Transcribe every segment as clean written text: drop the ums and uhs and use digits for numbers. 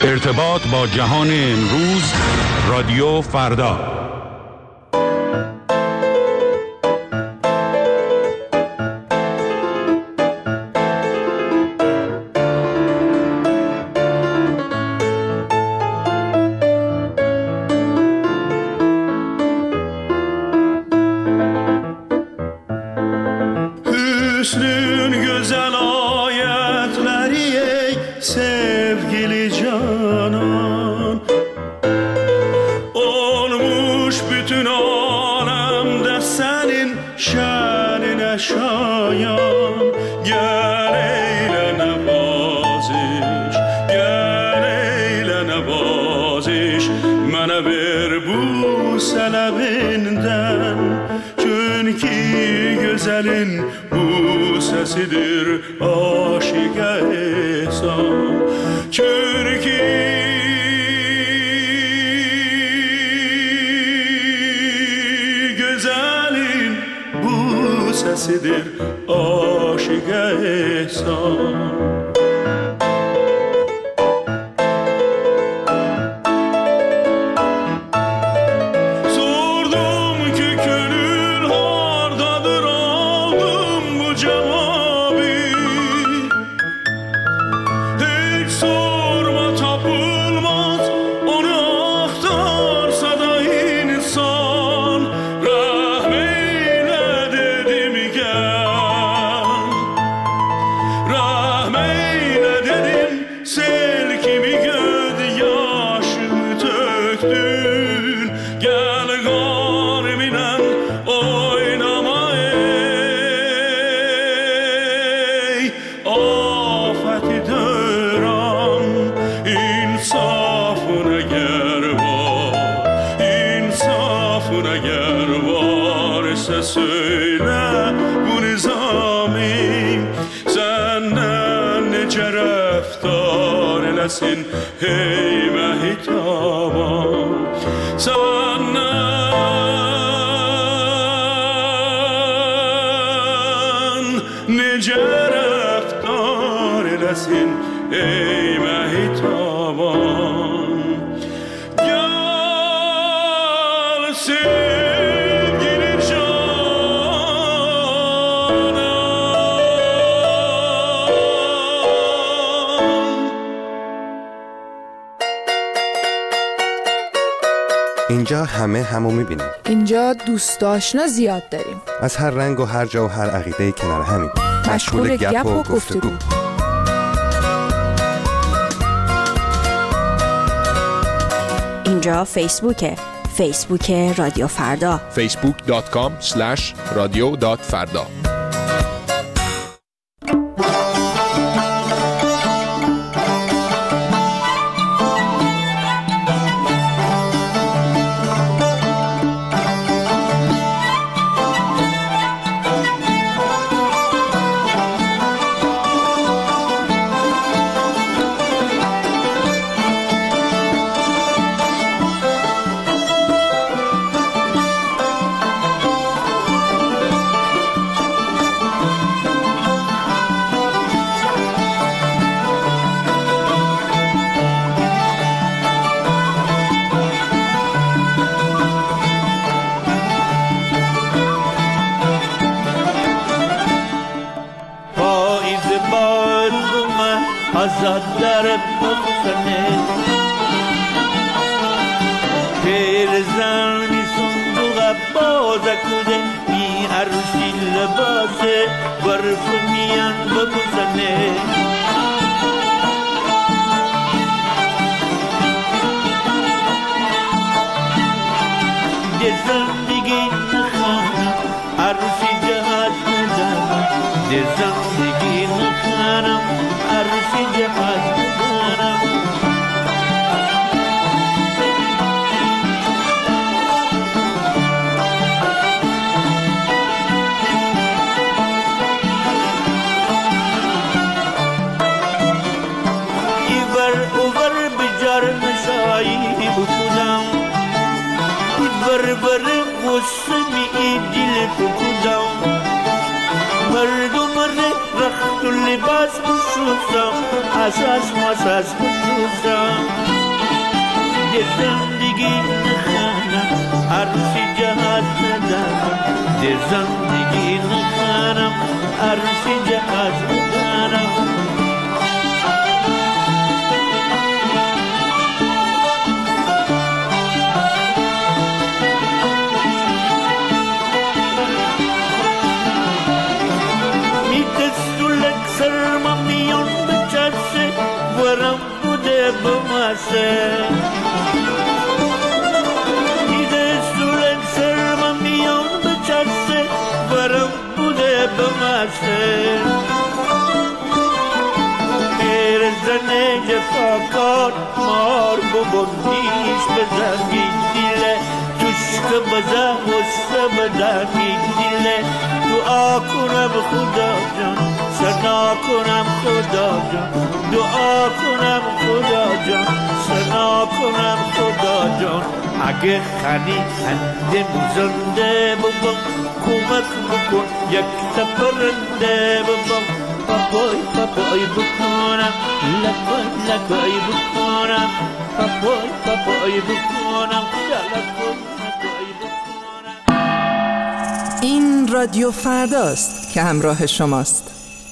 ارتباط با جهان امروز، رادیو فردا. اینجا همو میبینیم. اینجا دوست آشنا زیاد داریم. از هر رنگ و هر جا و هر عقیده کنار همیم. مشغول گپ و گفتگو. اینجا فیسبوک رادیو فردا. facebook.com/radio.farda. بربر قسمی دل فکودم مردم مرده رخت و لباس خصوصم اساس مساس خصوصم در زندگی نخانم عرصی جهات ندارم در زندگی نخانم عرصی جهات ندارم سرم میان بچسه ورم بوده بمسه دیده سولک سرم میان بچسه ورم بوده بمسه میر زنه جفاکار مار ببندیش بزنی دیله توشک بزن وسته بدنی دیله دعا کنم خدا جان سنا کنم خدا جان دعا کنم خدا جان سنا کنم خدا جان اگه خنی هندم زنده ببم کمک بکن یک تپرنده ببم پاپای پاپای بکنم لکای لکای بکنم پاپای پاپای بکنم لکای لکای بکنم. این رادیو فرداست که همراه شماست.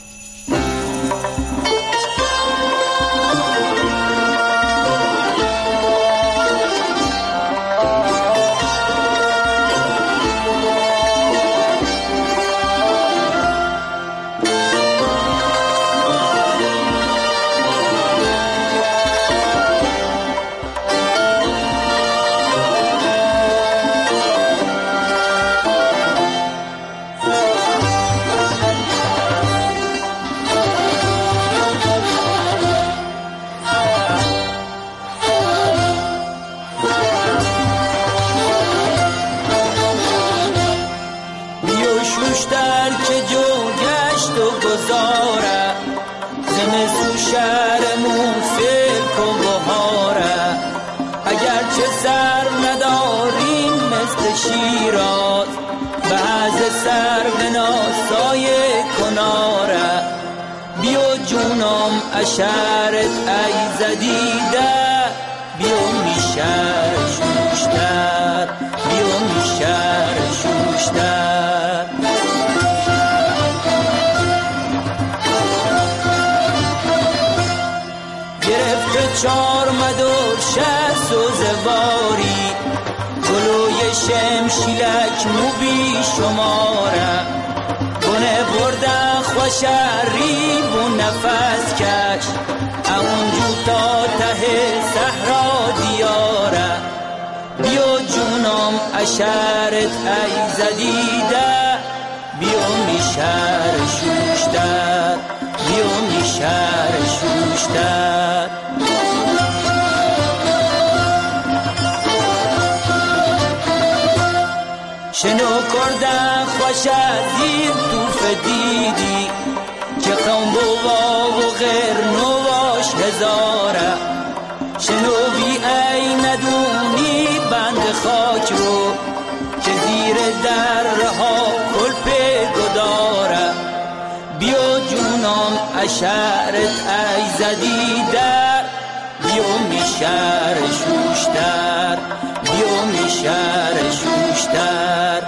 شیراز بعض سر بناسای کناره بیا جونم اشارت ای زدیده بیا میشر شوشتر بیا میشر شوشتر گرفت چار مدار شست و زواری گلوی شمشیلک مو بی شماره گونه بردن خوشری بو نفس کش اونجو تا ته صحرا دیاره بیا جونم اشارت ای زدیده بیا میشر شوشتر بیا میشر شوشتر شنو کردن خوش زیر توف دیدی که قوم بوا و غیر نواش هزاره شنو بی ای ندونی بند خاک رو که زیر درها کلپ گداره بیا جونم اشارت ای زدیده بیا میشر شوشتر بیا میشر شوشتر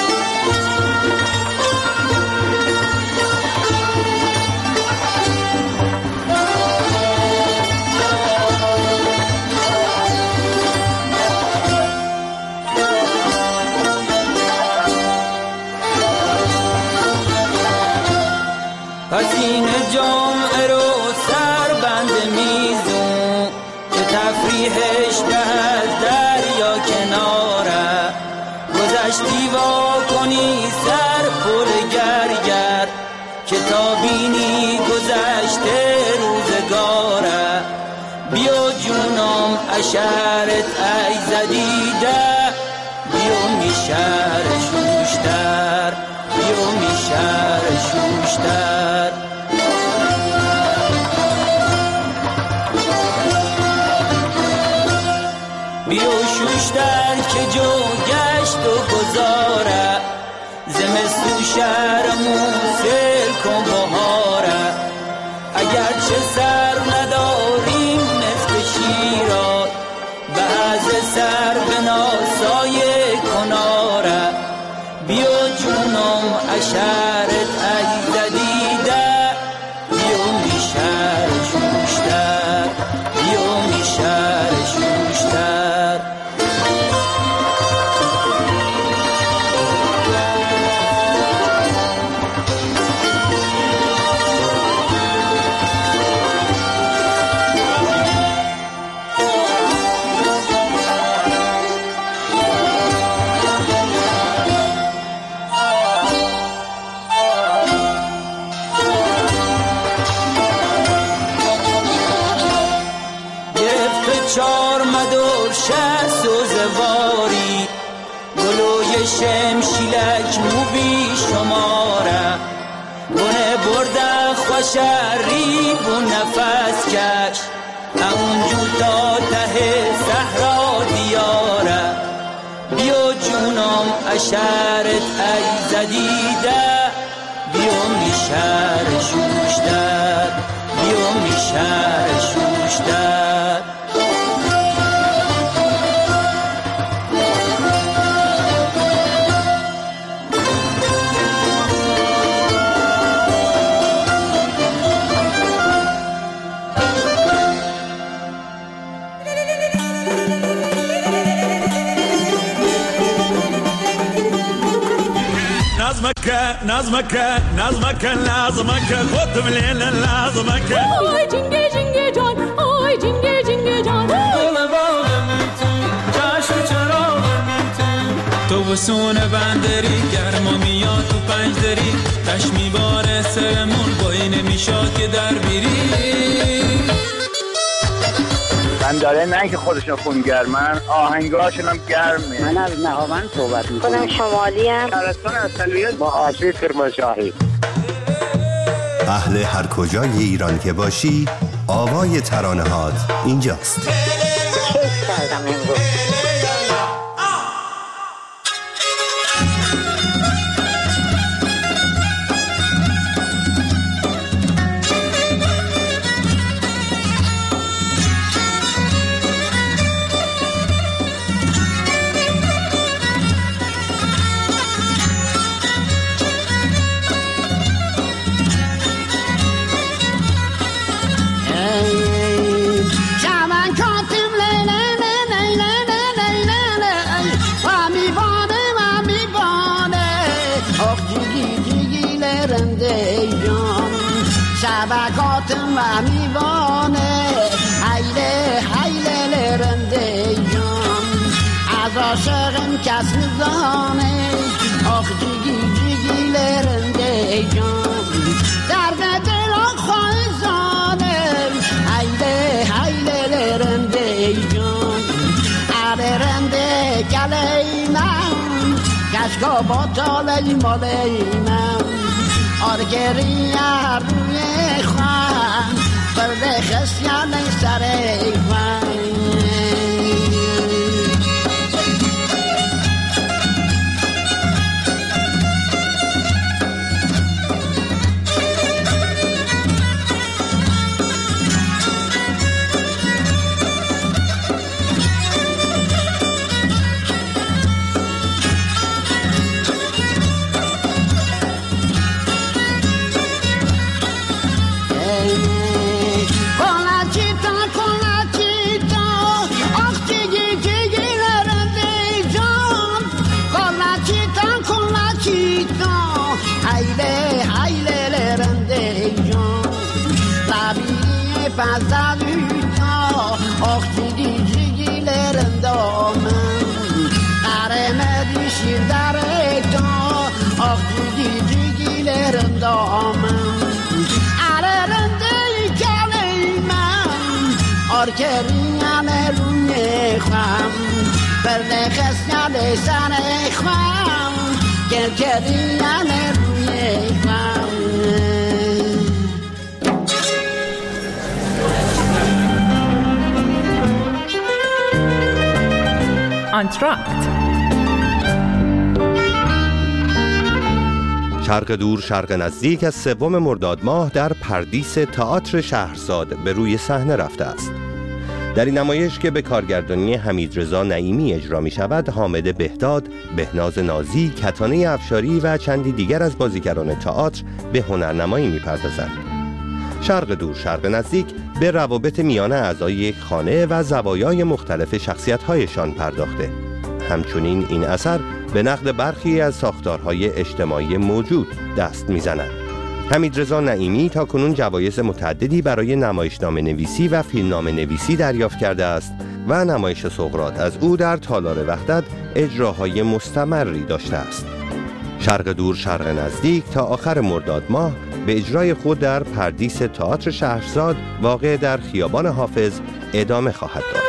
پس این جامعه رو سر بند میزون که تفریحش به دریا کناره گذشتی وا کنی سر پل گرگر که تا بینی گذشته روزگاره بیا جونم اشارت ای زدیده بیا میشر شوشتر بیا میشر شوشتر بیا شوشتر که جو گشت و گذاره زمستون شهرمون سیل کن بهاره. اگرچه سر نداریم مثل شیراز، بعض سر به ناسایه کناره. بیا جونم اشارت ایزدیده، بیا میشر شوشتر، بیا میشر شوشتر. چار مدور شست و زواری، گلوی شمشیلک موبی شماره. بونه برده خوشری بون نفس کش، اونجو تا ته صحرا دیاره. بیا جونم اشارت ایزدیده، بیا میشر شوشتر، بیا میشر شوشتر. نظمك لازمك خد مليل لازمك. آی جنگه جنگه جان، آی جنگه جنگه جان. گل باغم تو، چشم چراغم تو بسون بندری، گرما میاد تو پنجدری. تشمی باره سرمون بایی نمیشاد که در بیری. من داره نه که خودشون خونگرمن، آهنگاشون هم گرمه. من از نهاوند صحبت میکنم. خودم شمالی ام. شهرستان اصلیت با آسی کرمانشاهی. اهل هر کجای ایران که باشی، آوای ترانه‌هات اینجاست. کیف کردم امروز. شبکاتم و میوانه حیله حیله لرنده جان، از عاشقم کس نزانه. آخ جیگی جیگی لرنده جان، درد دل آخواه زانه. حیله حیله لرنده جان، عره رنده گلی من، کشکا باطالی مالی من. آرگری روی خوان برده خسیان سر خوان. آخ جیگی جیگی لرندامم، قرمه شیر در تا. آخ جیگی جیگی لرندامم، عره رنده کلی من. آرکریان روی خم برده خسیان سر خم، گرکریان روی خم. آنتراکت شرق دور شرق نزدیک از 3 مرداد ماه در پردیس تئاتر شهرزاد به روی صحنه رفته است. در این نمایش که به کارگردانی حمیدرضا نعیمی اجرا می شود، حامد بهداد، بهناز نازی، کتانه افشاری و چندی دیگر از بازیگران تئاتر به هنرنمایی می پردازند. شرق دور شرق نزدیک به روابط میان اعضای یک خانه و زوایای مختلف شخصیت‌هایشان پرداخته. همچنین این اثر به نقد برخی از ساختارهای اجتماعی موجود دست می‌زند. حمیدرضا نعیمی تاکنون جوایز متعددی برای نمایشنامه نویسی و فیلمنامه نویسی دریافت کرده است و نمایش سقراط از او در تالار وحدت اجراهای مستمری داشته است. شرق دور شرق نزدیک تا آخر مرداد ماه به اجرای خود در پردیس تئاتر شهرزاد واقع در خیابان حافظ ادامه خواهد داشت.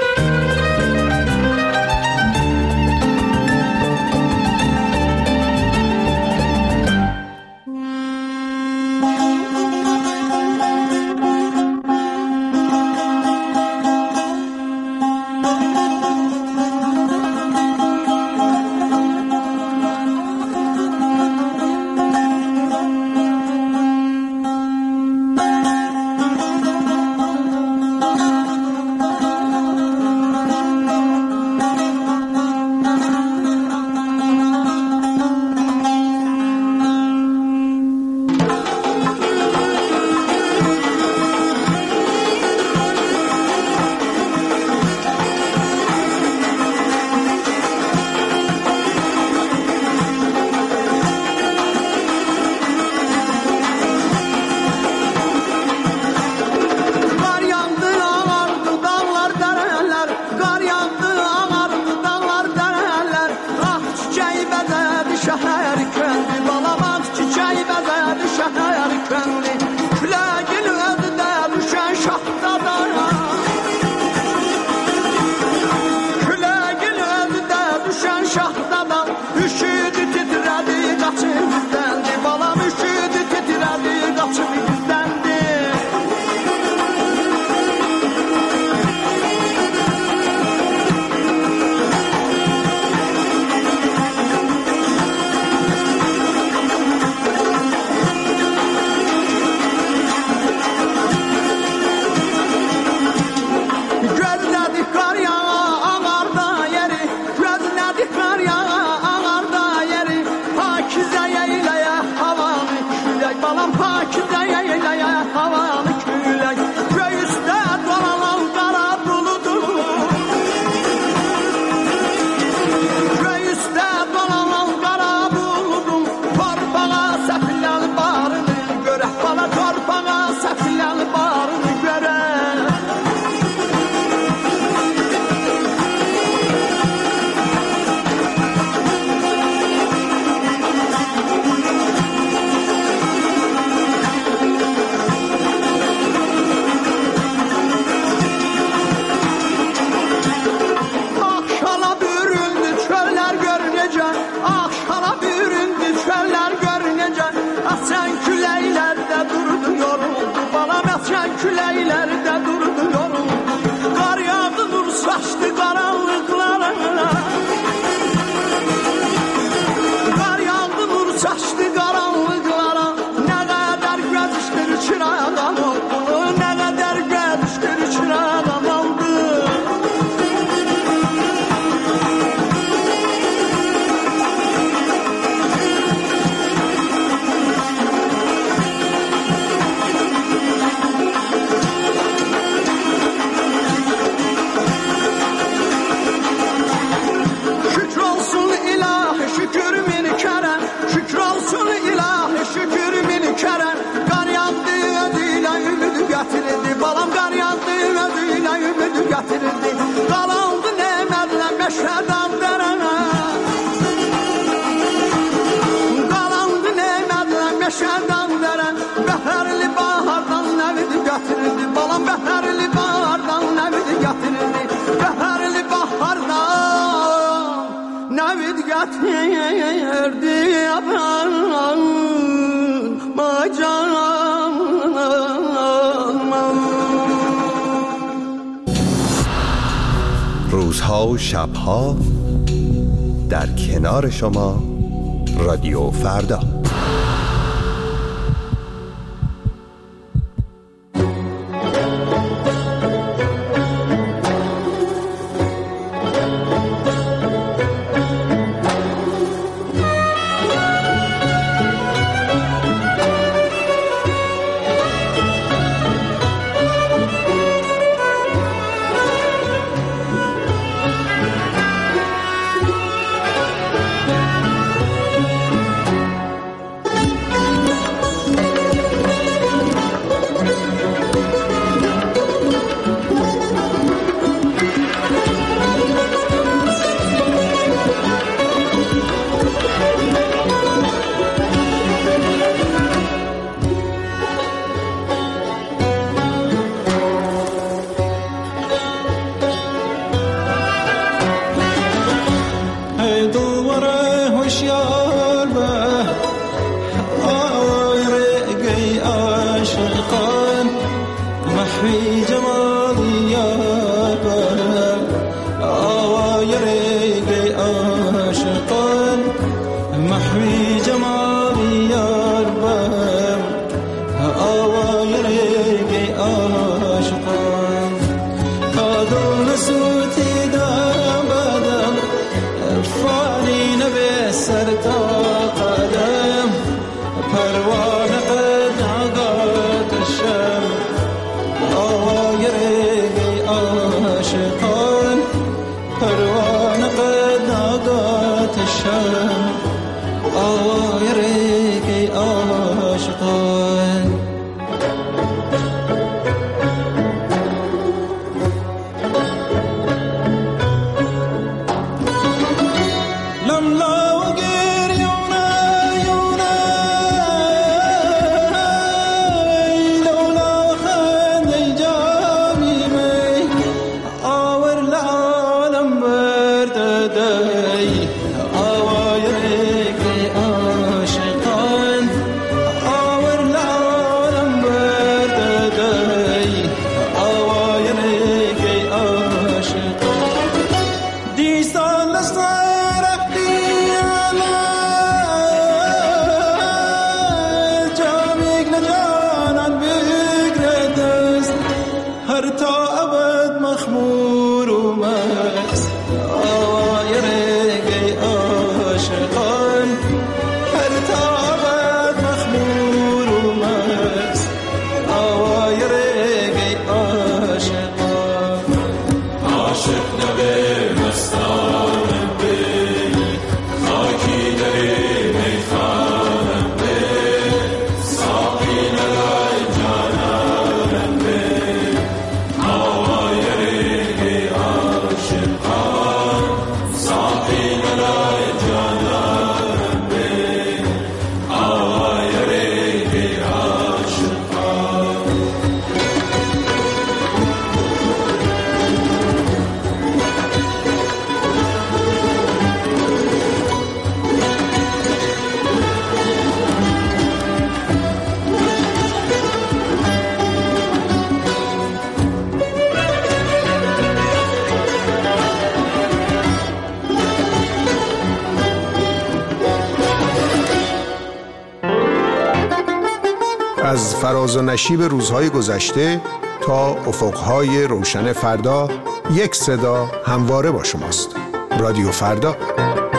روزها و شبها در کنار شما رادیو فردا. بر آوای ریگ عاشقان محوی جمال یار بر آوای ریگ عاشقان کادون سوتی دابدم فانی نبی سر تا قدم پروان قد عقات الشم آوای ریگ عاشقان پروان قد عقات الشم آوای ریگ عاشقان از فراز و نشیب روزهای گذشته تا افقهای روشن فردا، یک صدا همواره با شماست. رادیو فردا.